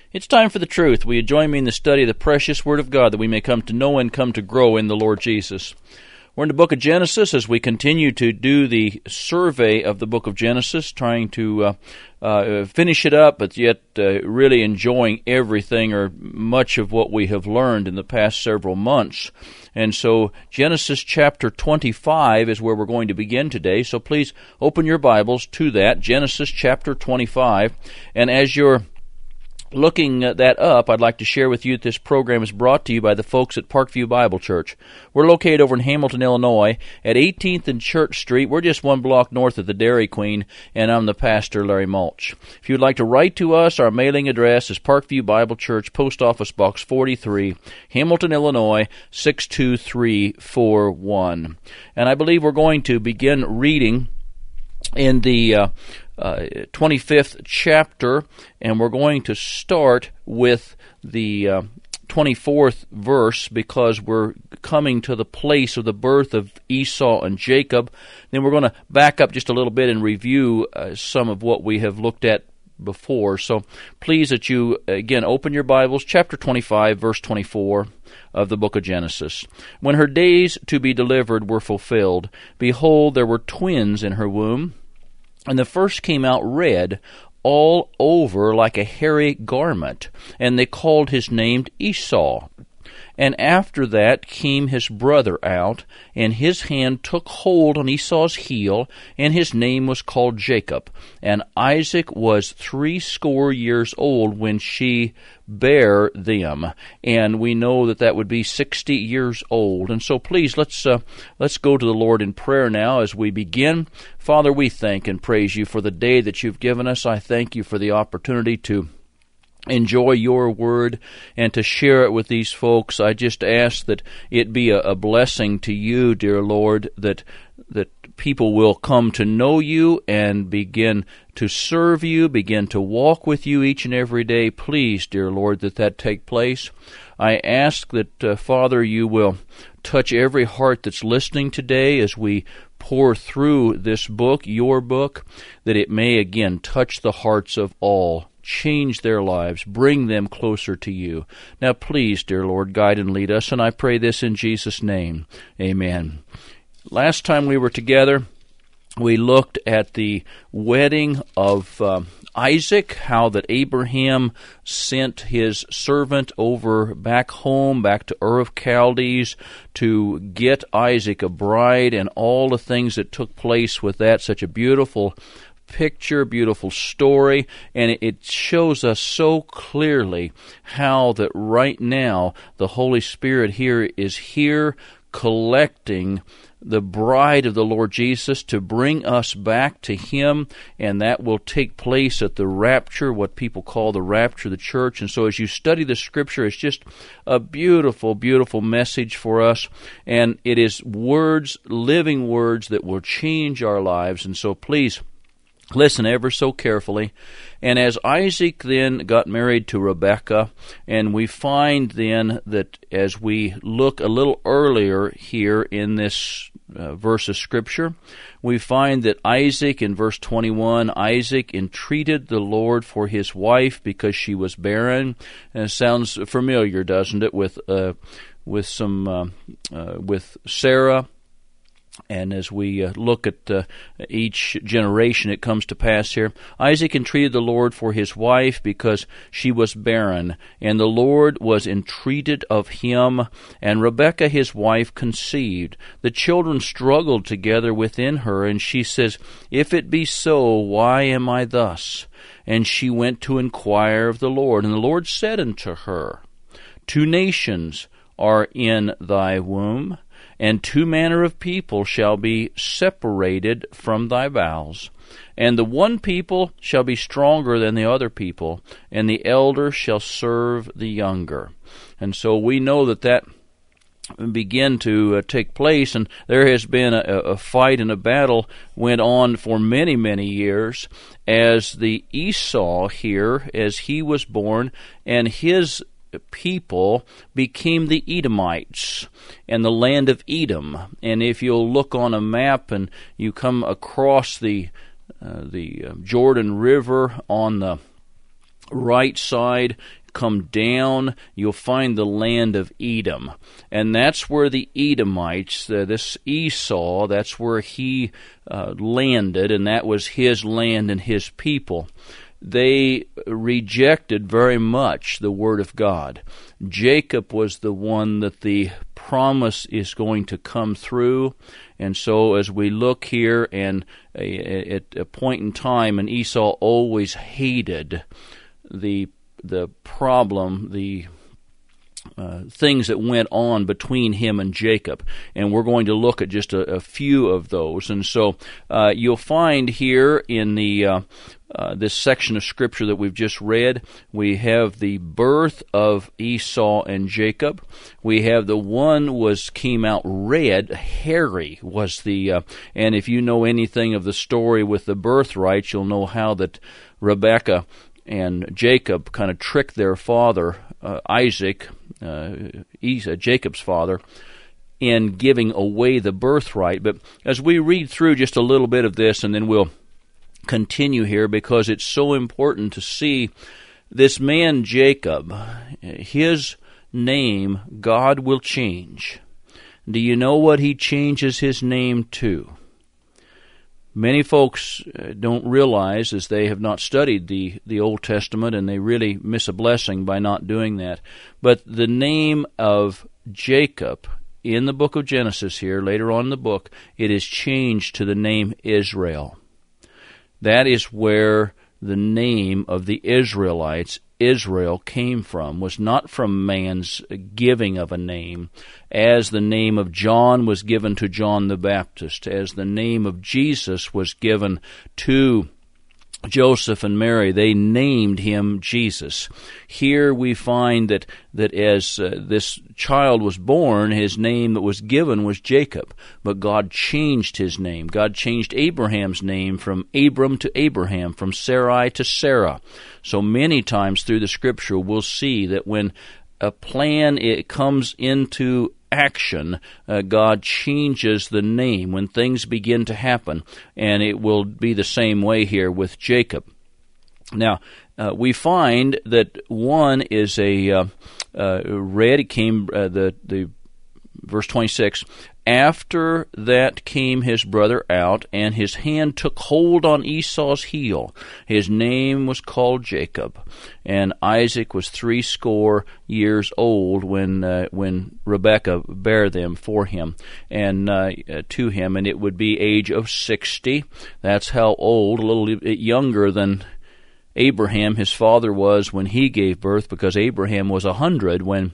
It's time for the truth. Will you join me in the study of the precious Word of God that we may come to know and come to grow in the Lord Jesus? We're in the book of Genesis as we continue to do the survey of the book of Genesis, trying to finish it up, but yet really enjoying everything or much of what we have learned in the past several months. And so Genesis chapter 25 is where we're going to begin today. So please open your Bibles to that, Genesis chapter 25. And as you're looking that up, I'd like to share with you that this program is brought to you by the folks at Parkview Bible Church. We're located over in Hamilton, Illinois, at 18th and Church Street. We're just one block north of the Dairy Queen, and I'm the pastor, Larry Mulch. If you'd like to write to us, our mailing address is Parkview Bible Church, Post Office Box 43, Hamilton, Illinois, 62341. And I believe we're going to begin reading in the 25th chapter, and we're going to start with the 24th verse because we're coming to the place of the birth of Esau and Jacob. Then we're going to back up just a little bit and review some of what we have looked at before. So please that you, again, open your Bibles, chapter 25, verse 24 of the book of Genesis. When her days to be delivered were fulfilled, behold, there were twins in her womb, and the first came out red all over like a hairy garment, and they called his name Esau. And after that came his brother out, and his hand took hold on Esau's heel, and his name was called Jacob. And Isaac was 80 years old when she bare them. And we know that that would be 60 years old. And so please, let's go to the Lord in prayer now as we begin. Father, we thank and praise you for the day that you've given us. I thank you for the opportunity to enjoy your word and to share it with these folks. I just ask that it be a blessing to you, dear Lord, that people will come to know you and begin to serve you, begin to walk with you each and every day. Please, dear Lord, that take place. I ask that, Father, you will touch every heart that's listening today as we pour through this book, your book, that it may again touch the hearts of all. Change their lives, bring them closer to you. Now please, dear Lord, guide and lead us, and I pray this in Jesus' name. Amen. Last time we were together, we looked at the wedding of Isaac, how that Abraham sent his servant over back home, back to Ur of Chaldees, to get Isaac a bride, and all the things that took place with that. Such a beautiful picture, beautiful story, and it shows us so clearly how that right now the Holy Spirit is here collecting the bride of the Lord Jesus to bring us back to Him, and that will take place at the rapture, what people call the rapture of the church. And so as you study the Scripture, it's just a beautiful, beautiful message for us, and it is words, living words that will change our lives. And so please, listen ever so carefully. And as Isaac then got married to Rebekah, and we find then that as we look a little earlier here in this verse of Scripture, we find that Isaac, in verse 21, Isaac entreated the Lord for his wife because she was barren. And it sounds familiar, doesn't it, with Sarah. And as we look at each generation, it comes to pass here. Isaac entreated the Lord for his wife because she was barren, and the Lord was entreated of him, and Rebekah his wife conceived. The children struggled together within her, and she says, "If it be so, why am I thus?" And she went to inquire of the Lord. And the Lord said unto her, 2 nations are in thy womb, and 2 manner of people shall be separated from thy bowels. And the one people shall be stronger than the other people, and the elder shall serve the younger. And so we know that began to take place, and there has been a fight and a battle went on for many, many years as the Esau here, as he was born, and his people became the Edomites and the land of Edom. And if you'll look on a map and you come across the Jordan River on the right side, come down, you'll find the land of Edom. And that's where the Edomites, this Esau, that's where he landed, and that was his land and his people. They rejected very much the Word of God. Jacob was the one that the promise is going to come through. And so as we look here, and at a point in time, and Esau always hated the problem, the things that went on between him and Jacob. And we're going to look at just a few of those. And so you'll find here in the this section of Scripture that we've just read, we have the birth of Esau and Jacob. We have the one came out red, hairy was the, and if you know anything of the story with the birthright, you'll know how that Rebekah and Jacob kind of tricked their father, Isaac, Jacob's father, in giving away the birthright. But as we read through just a little bit of this, and then we'll continue here, because it's so important to see this man Jacob, his name God will change. Do you know what he changes his name to? Many folks don't realize, as they have not studied the Old Testament, and they really miss a blessing by not doing that. But the name of Jacob in the book of Genesis here, later on in the book, it is changed to the name Israel. That is where the name of the Israelites, Israel, came from, was not from man's giving of a name, as the name of John was given to John the Baptist, as the name of Jesus was given to Joseph and Mary. They named him Jesus. Here we find that as this child was born, his name that was given was Jacob. But God changed his name. God changed Abraham's name from Abram to Abraham, from Sarai to Sarah. So many times through the Scripture we'll see that when a plan it comes into action, God changes the name when things begin to happen, and it will be the same way here with Jacob. Now, we find that one is a red. It came the verse 26. After that came his brother out, and his hand took hold on Esau's heel. His name was called Jacob, and Isaac was 80 years old when Rebekah bare them for him and to him, and it would be age of 60. That's how old, a little bit younger than Abraham, his father, was when he gave birth, because Abraham was 100 when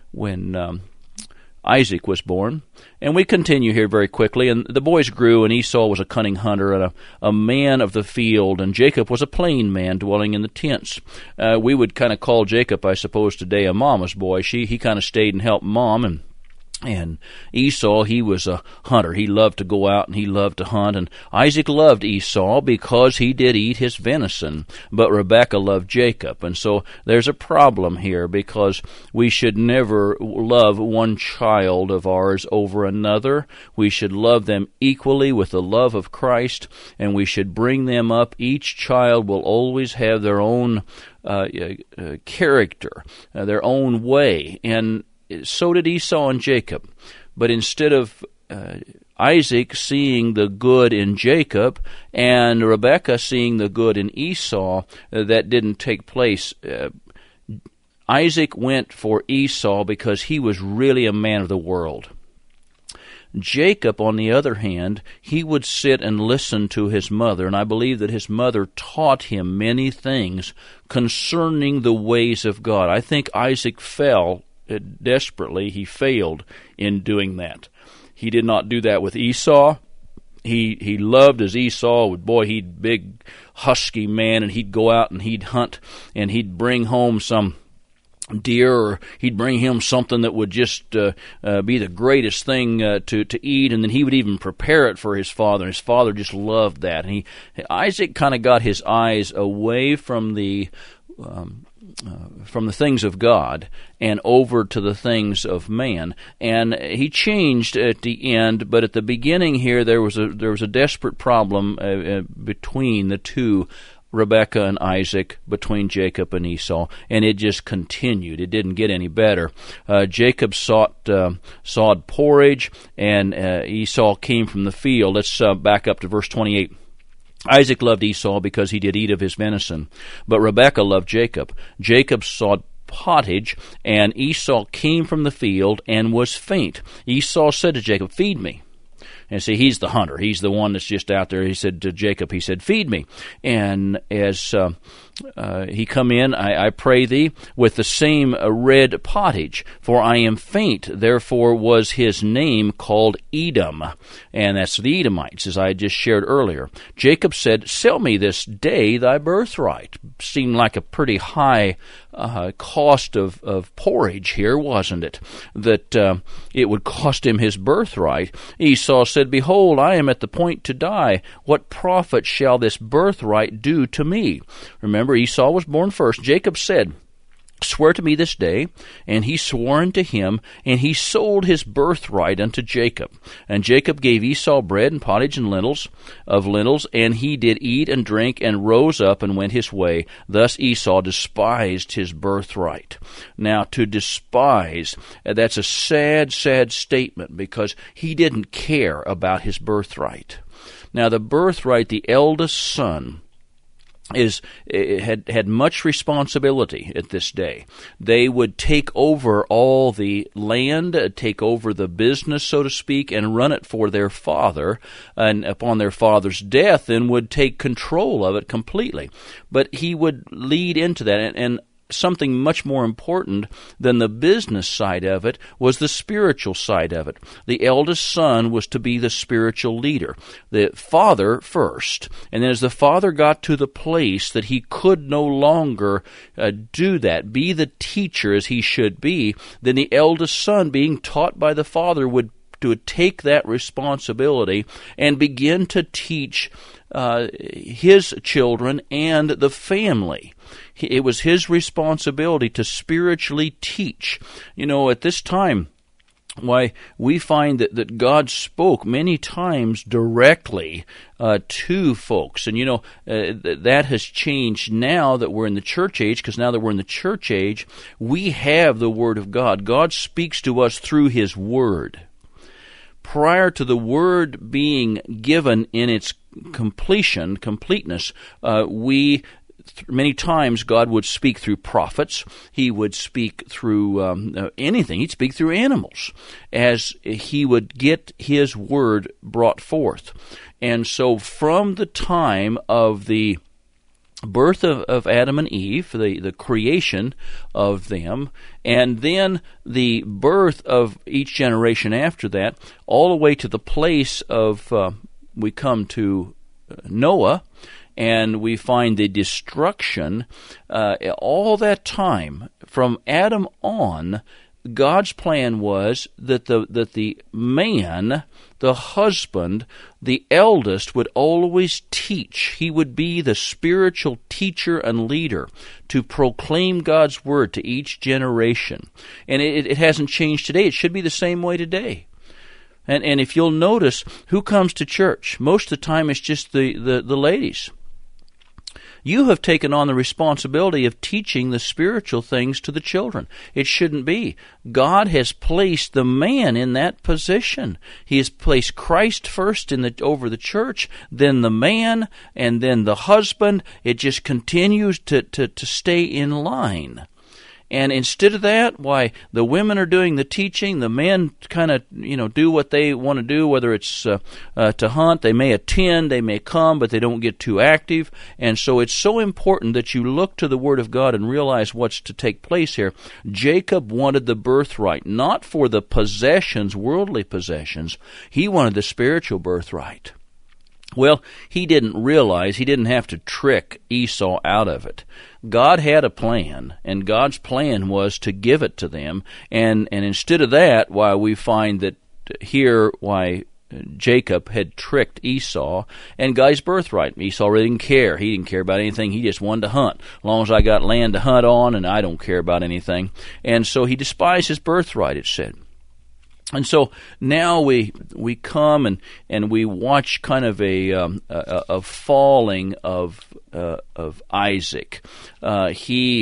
Isaac was born. And we continue here very quickly. And the boys grew, and Esau was a cunning hunter and a man of the field, and Jacob was a plain man dwelling in the tents. We would kind of call Jacob, I suppose, today a mama's boy. He kind of stayed and helped mom, and Esau, he was a hunter. He loved to go out and he loved to hunt. And Isaac loved Esau because he did eat his venison. But Rebekah loved Jacob. And so there's a problem here, because we should never love one child of ours over another. We should love them equally with the love of Christ, and we should bring them up. Each child will always have their own character, their own way. And so did Esau and Jacob. But instead of Isaac seeing the good in Jacob and Rebekah seeing the good in Esau, that didn't take place. Isaac went for Esau because he was really a man of the world. Jacob, on the other hand, he would sit and listen to his mother, and I believe that his mother taught him many things concerning the ways of God. I think Isaac fell desperately. He failed in doing that. He did not do that with Esau. He loved as Esau would. Boy, he'd big husky man, and he'd go out and he'd hunt, and he'd bring home some deer, or he'd bring him something that would just be the greatest thing to eat, and then he would even prepare it for his father. His father just loved that. And Isaac kind of got his eyes away from the things of God and over to the things of man. And he changed at the end, but at the beginning here there was a desperate problem between the two. Rebekah and Isaac, between Jacob and Esau, and it just continued. It didn't get any better. Jacob sought porridge, and Esau came from the field. Let's back up to verse 28. Isaac loved Esau because he did eat of his venison, but Rebekah loved Jacob. Jacob sought pottage, and Esau came from the field and was faint. Esau said to Jacob, "Feed me." And see, he's the hunter. He's the one that's just out there. He said to Jacob, he said, "Feed me." And as he come in, I pray thee, with the same red pottage, for I am faint. Therefore was his name called Edom. And that's the Edomites, as I just shared earlier. Jacob said, "Sell me this day thy birthright." Seemed like a pretty high cost of porridge here, wasn't it? That it would cost him his birthright. Esau said, "Behold, I am at the point to die. What profit shall this birthright do to me?" Remember, Esau was born first. Jacob said, "Swear to me this day." And he swore unto him, and he sold his birthright unto Jacob. And Jacob gave Esau bread and pottage and lentils, and he did eat and drink, and rose up and went his way. Thus Esau despised his birthright. Now, to despise, that's a sad, sad statement, because he didn't care about his birthright. Now, the birthright, the eldest son, had much responsibility at this day. They would take over all the land, take over the business, so to speak, and run it for their father, and upon their father's death, then would take control of it completely. But he would lead into that, and something much more important than the business side of it was the spiritual side of it. The eldest son was to be the spiritual leader, the father first. And then as the father got to the place that he could no longer do that, be the teacher as he should be, then the eldest son, being taught by the father, would take that responsibility and begin to teach his children and the family. It was his responsibility to spiritually teach. You know, at this time, why we find that God spoke many times directly to folks. And, you know, that has changed now that we're in the church age, because now that we're in the church age, we have the Word of God. God speaks to us through His Word. Prior to the Word being given in its completeness, many times God would speak through prophets. He would speak through anything. He'd speak through animals as He would get His Word brought forth. And so from the time of the birth of Adam and Eve, the creation of them, and then the birth of each generation after that, all the way to the place of, we come to Noah, and we find the destruction, all that time, from Adam on, God's plan was that the man, the husband, the eldest, would always teach. He would be the spiritual teacher and leader to proclaim God's word to each generation. And it hasn't changed today. It should be the same way today. And if you'll notice, who comes to church? Most of the time it's just the ladies. You have taken on the responsibility of teaching the spiritual things to the children. It shouldn't be. God has placed the man in that position. He has placed Christ first over the church, then the man, and then the husband. It just continues to stay in line. And instead of that, why, the women are doing the teaching, the men kind of, do what they want to do, whether it's to hunt. They may attend, they may come, but they don't get too active. And so it's so important that you look to the Word of God and realize what's to take place here. Jacob wanted the birthright, not for the possessions, worldly possessions. He wanted the spiritual birthright. Well, he didn't realize he didn't have to trick Esau out of it. God had a plan, and God's plan was to give it to them. And instead of that, why we find that here, Jacob had tricked Esau and got his birthright. Esau really didn't care. He didn't care about anything. He just wanted to hunt. As long as I got land to hunt on, and I don't care about anything. And so he despised his birthright, it said. And so now we come and we watch kind of a falling of Isaac. He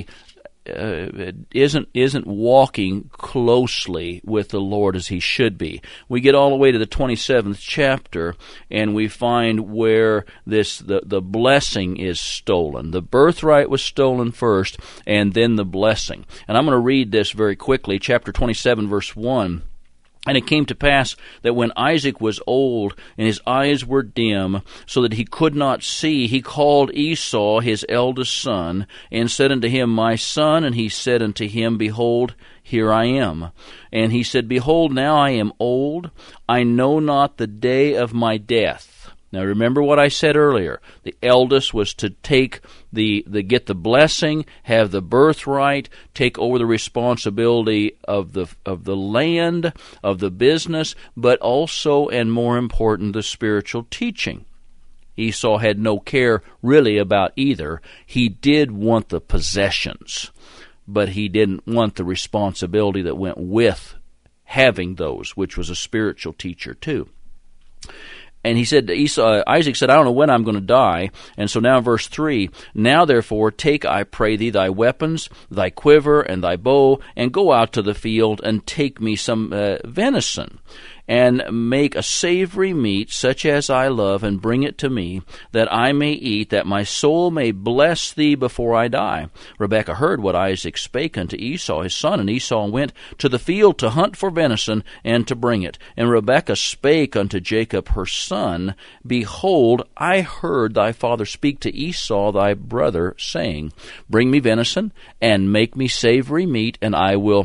isn't walking closely with the Lord as he should be. We get all the way to the 27th chapter, and we find where the blessing is stolen. The birthright was stolen first, and then the blessing. And I'm going to read this very quickly, chapter 27, verse 1. And it came to pass that when Isaac was old, and his eyes were dim, so that he could not see, he called Esau his eldest son, and said unto him, My son. And he said unto him, Behold, here I am. And he said, Behold, now I am old, I know not the day of my death. Now remember what I said earlier. The eldest was to get the blessing, have the birthright, take over the responsibility of the land, of the business, but also, and more important, the spiritual teaching. Esau had no care really about either. He did want the possessions, but he didn't want the responsibility that went with having those, which was a spiritual teacher too. And he said to Isaac said, I don't know when I'm going to die. And so now verse 3, Now therefore take, I pray thee, thy weapons, thy quiver, and thy bow, and go out to the field, and take me some venison, and make a savory meat, such as I love, and bring it to me, that I may eat, that my soul may bless thee before I die. Rebekah heard what Isaac spake unto Esau his son, and Esau went to the field to hunt for venison, and to bring it. And Rebekah spake unto Jacob her son, Behold, I heard thy father speak to Esau thy brother, saying, Bring me venison, and make me savory meat, and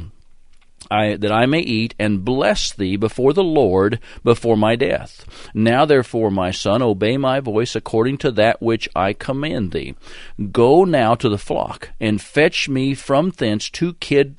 that I may eat and bless thee before the Lord before my death. Now therefore, my son, obey my voice according to that which I command thee. Go now to the flock, and fetch me from thence two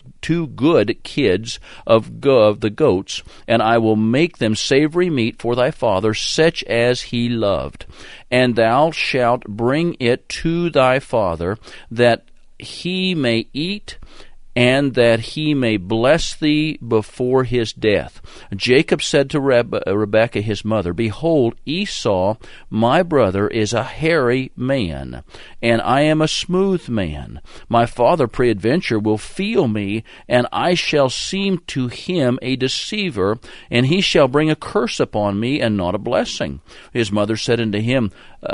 good kids of the goats, and I will make them savory meat for thy father, such as he loved. And thou shalt bring it to thy father, that he may eat, and that he may bless thee before his death. Jacob said to Rebekah his mother, Behold, Esau my brother is a hairy man, and I am a smooth man. My father peradventure will feel me, and I shall seem to him a deceiver, and he shall bring a curse upon me, and not a blessing. His mother said unto him,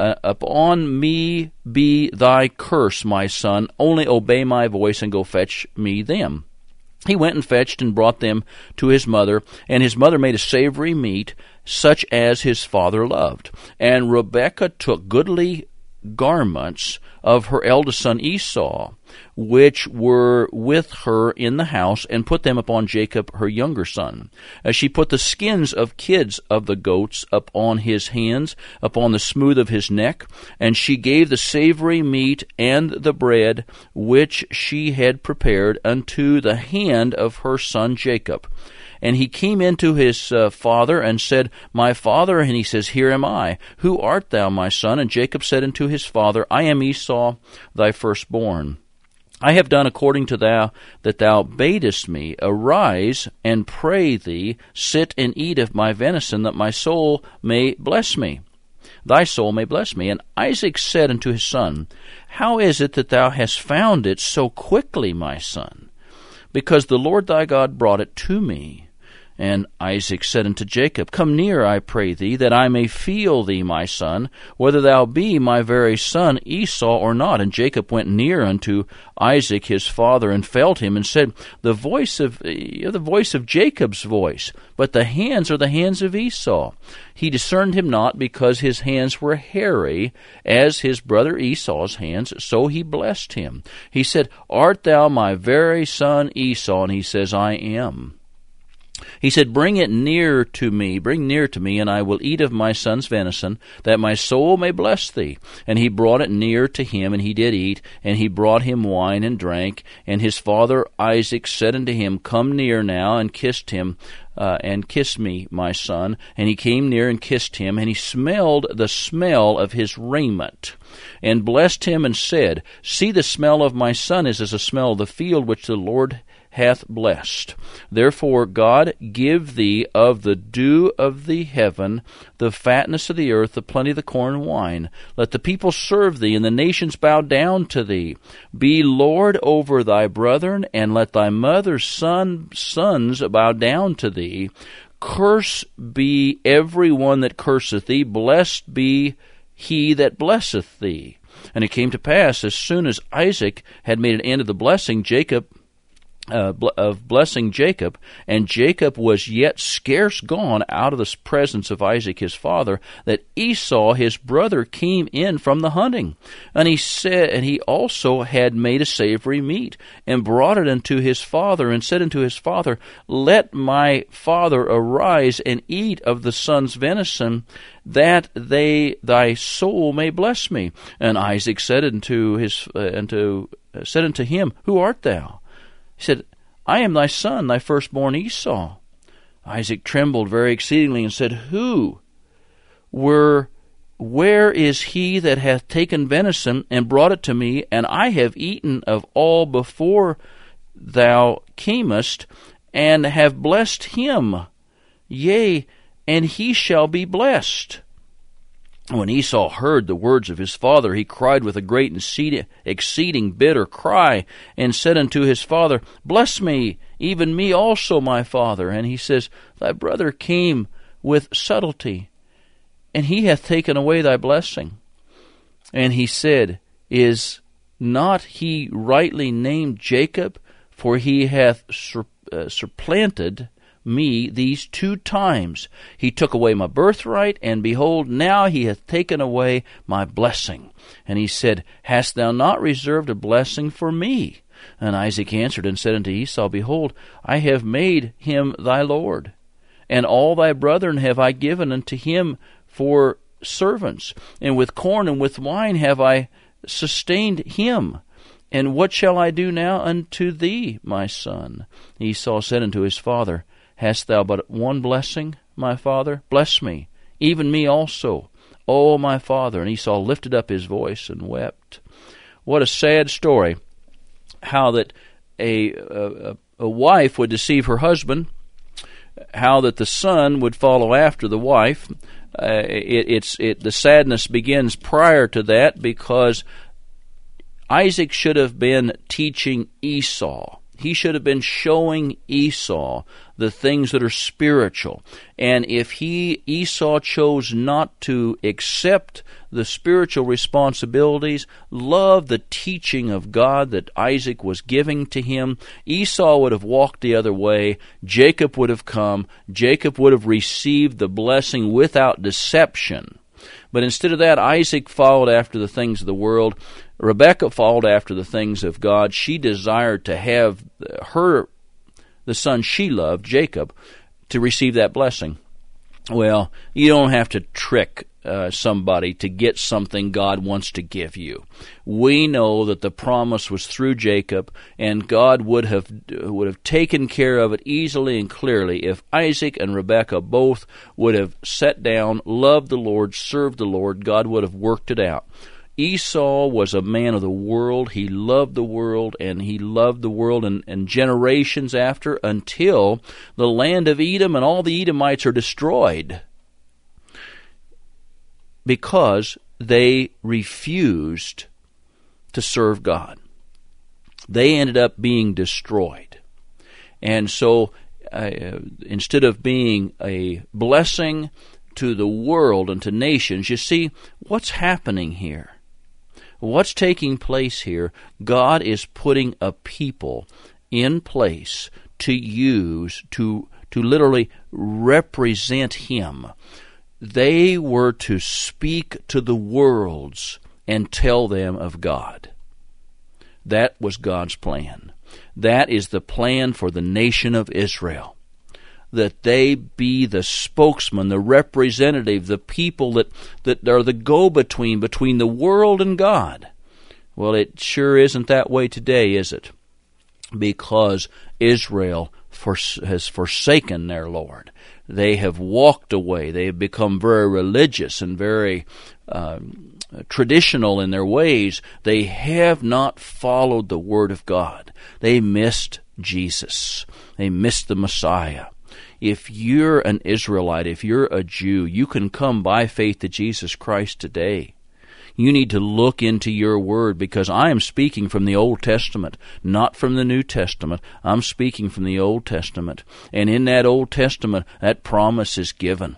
Upon me be thy curse, my son, only obey my voice, and go fetch me them. He went and fetched and brought them to his mother, and his mother made a savory meat, such as his father loved. And Rebekah took goodly garments of her eldest son Esau, which were with her in the house, and put them upon Jacob her younger son. As she put the skins of kids of the goats upon his hands, upon the smooth of his neck, and she gave the savory meat and the bread which she had prepared unto the hand of her son Jacob. And he came into his father, and said, My father. And he says, Here am I. Who art thou, my son? And Jacob said unto his father, I am Esau, thy firstborn. I have done according to that thou badest me. Arise, and pray thee, sit and eat of my venison, that my soul may bless me. Thy soul may bless me. And Isaac said unto his son, How is it that thou hast found it so quickly, my son? Because the Lord thy God brought it to me. And Isaac said unto Jacob, Come near, I pray thee, that I may feel thee, my son, whether thou be my very son Esau or not. And Jacob went near unto Isaac his father, and felt him, and said, The voice of Jacob's voice, but the hands are the hands of Esau. He discerned him not, because his hands were hairy, as his brother Esau's hands, so he blessed him. He said, Art thou my very son Esau? And he says, I am. He said, Bring near to me, and I will eat of my son's venison, that my soul may bless thee. And he brought it near to him, and he did eat, and he brought him wine and drank. And his father Isaac said unto him, Come near now, and kissed him, and kiss me, my son. And he came near and kissed him, and he smelled the smell of his raiment, and blessed him, and said, See, the smell of my son is as the smell of the field which the Lord hath blessed. Therefore God give thee of the dew of the heaven, the fatness of the earth, the plenty of the corn and wine. Let the people serve thee, and the nations bow down to thee. Be Lord over thy brethren, and let thy mother's sons bow down to thee. Curse be every one that curseth thee, blessed be he that blesseth thee. And it came to pass, as soon as Isaac had made an end of the blessing, blessing Jacob, and Jacob was yet scarce gone out of the presence of Isaac his father, that Esau his brother came in from the hunting. And he also had made a savory meat, and brought it unto his father, and said unto his father, Let my father arise and eat of the son's venison, that thy soul may bless me. And Isaac said unto him, Who art thou? He said, I am thy son, thy firstborn Esau. Isaac trembled very exceedingly, and said, Where is he that hath taken venison, and brought it to me, and I have eaten of all before thou camest, and have blessed him? Yea, and he shall be blessed. When Esau heard the words of his father, he cried with a great and exceeding bitter cry, and said unto his father, Bless me, even me also, my father. And he says, Thy brother came with subtlety, and he hath taken away thy blessing. And he said, Is not he rightly named Jacob? For he hath supplanted me these 2 times. He took away my birthright, and behold, now he hath taken away my blessing. And he said, Hast thou not reserved a blessing for me? And Isaac answered and said unto Esau, Behold, I have made him thy lord, and all thy brethren have I given unto him for servants, and with corn and with wine have I sustained him. And what shall I do now unto thee, my son? Esau said unto his father, Hast thou but one blessing, my father? Bless me, even me also, O my father. And Esau lifted up his voice and wept. What a sad story, how that a wife would deceive her husband, how that the son would follow after the wife. The sadness begins prior to that, because Isaac should have been teaching Esau. He should have been showing Esau the things that are spiritual. And if Esau chose not to accept the spiritual responsibilities, love the teaching of God that Isaac was giving to him, Esau would have walked the other way. Jacob would have come. Jacob would have received the blessing without deception. But instead of that, Isaac followed after the things of the world. Rebekah followed after the things of God. She desired to have the son she loved, Jacob, to receive that blessing. Well, you don't have to trick somebody to get something God wants to give you. We know that the promise was through Jacob, and God would have taken care of it easily and clearly if Isaac and Rebekah both would have sat down, loved the Lord, served the Lord. God would have worked it out. Esau was a man of the world. He loved the world, and he loved the world and generations after, until the land of Edom and all the Edomites are destroyed because they refused to serve God. They ended up being destroyed. And so instead of being a blessing to the world and to nations, you see, what's happening here? What's taking place here? God is putting a people in place to use, to literally represent Him. They were to speak to the worlds and tell them of God. That was God's plan. That is the plan for the nation of Israel. That they be the spokesman, the representative, the people that are the go-between between the world and God. Well, it sure isn't that way today, is it? Because Israel has forsaken their Lord. They have walked away. They have become very religious and very traditional in their ways. They have not followed the Word of God. They missed Jesus. They missed the Messiah. If you're an Israelite, if you're a Jew, you can come by faith to Jesus Christ today. You need to look into your word, because I am speaking from the Old Testament, not from the New Testament. I'm speaking from the Old Testament. And in that Old Testament, that promise is given.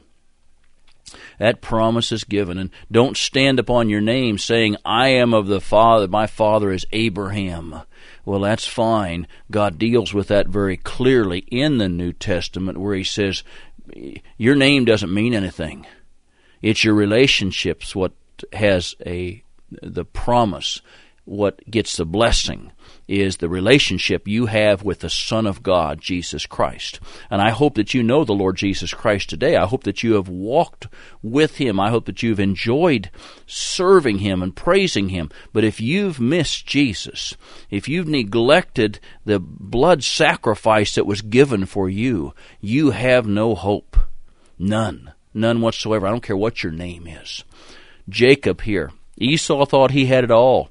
That promise is given. And don't stand upon your name saying, I am of the Father, my father is Abraham. Well, that's fine. God deals with that very clearly in the New Testament, where he says, your name doesn't mean anything. It's your relationships what has the promise. What gets the blessing is the relationship you have with the Son of God, Jesus Christ. And I hope that you know the Lord Jesus Christ today. I hope that you have walked with him. I hope that you've enjoyed serving him and praising him. But if you've missed Jesus, if you've neglected the blood sacrifice that was given for you, you have no hope. None. None whatsoever. I don't care what your name is. Jacob here. Esau thought he had it all.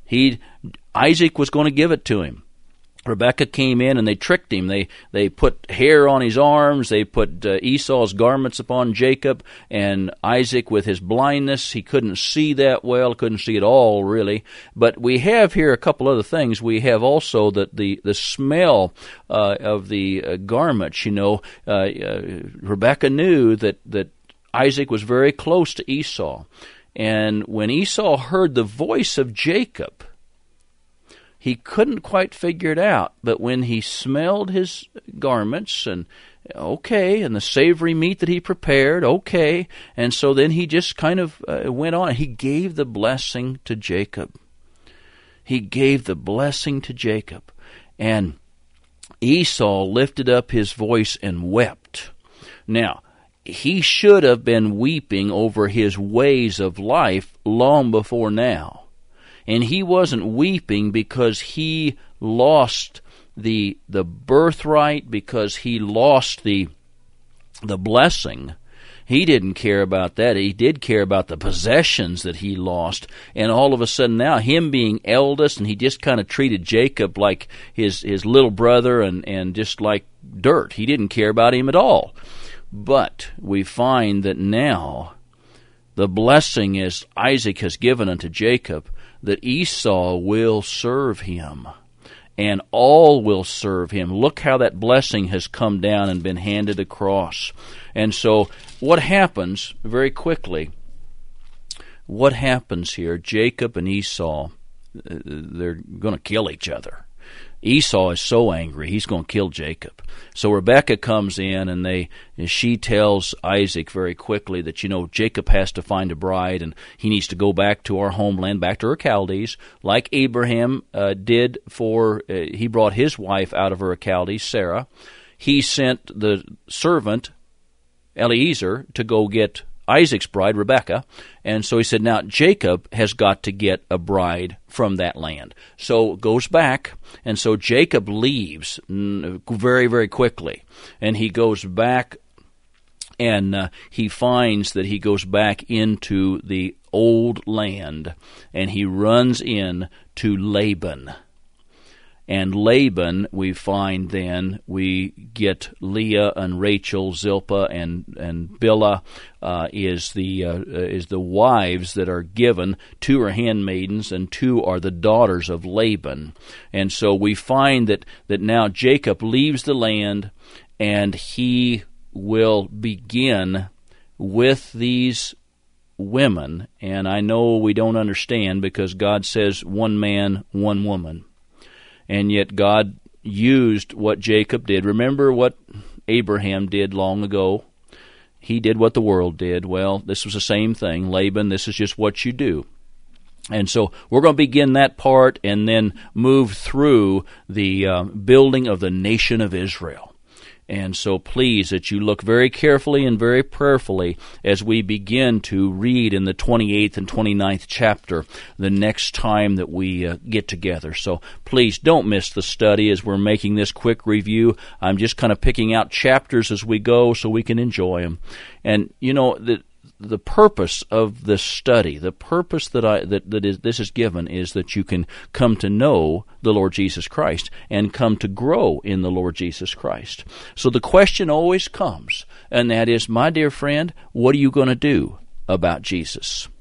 Isaac was going to give it to him. Rebekah came in and they tricked him. They put hair on his arms. They put Esau's garments upon Jacob. And Isaac, with his blindness, he couldn't see that well, couldn't see at all, really. But we have here a couple other things. We have also that the smell of the garments. Rebekah knew that Isaac was very close to Esau. And when Esau heard the voice of Jacob, he couldn't quite figure it out. But when he smelled his garments and the savory meat that he prepared, and so then he just kind of went on. He gave the blessing to Jacob. He gave the blessing to Jacob. And Esau lifted up his voice and wept. Now, he should have been weeping over his ways of life long before now. And he wasn't weeping because he lost the birthright, because he lost the blessing. He didn't care about that. He did care about the possessions that he lost. And all of a sudden now, him being eldest, and he just kind of treated Jacob like his little brother and just like dirt. He didn't care about him at all. But we find that now the blessing as Isaac has given unto Jacob, that Esau will serve him, and all will serve him. Look how that blessing has come down and been handed across. And so what happens very quickly, what happens here, Jacob and Esau, they're going to kill each other. Esau is so angry, he's going to kill Jacob. So Rebekah comes in, and she tells Isaac very quickly that, Jacob has to find a bride, and he needs to go back to our homeland, back to Ur Chaldees, like Abraham did he brought his wife out of Ur Chaldees, Sarah. He sent the servant, Eliezer, to go get Isaac's bride, Rebekah, and so he said, now Jacob has got to get a bride from that land. So goes back, and so Jacob leaves very, very quickly, and he goes back, and he finds that he goes back into the old land, and he runs in to Laban. And Laban, we find then, we get Leah and Rachel, Zilpah and Bilhah is the wives that are given. 2 are handmaidens, and 2 are the daughters of Laban. And so we find that now Jacob leaves the land, and he will begin with these women. And I know we don't understand, because God says one man, one woman. And yet God used what Jacob did. Remember what Abraham did long ago? He did what the world did. Well, this was the same thing. Laban, this is just what you do. And so we're going to begin that part and then move through the building of the nation of Israel. And so please, that you look very carefully and very prayerfully as we begin to read in the 28th and 29th chapter the next time that we get together. So please don't miss the study as we're making this quick review. I'm just kind of picking out chapters as we go so we can enjoy them. And, the purpose of this study, the purpose this is given, is that you can come to know the Lord Jesus Christ and come to grow in the Lord Jesus Christ. So the question always comes, and that is, my dear friend, what are you going to do about Jesus?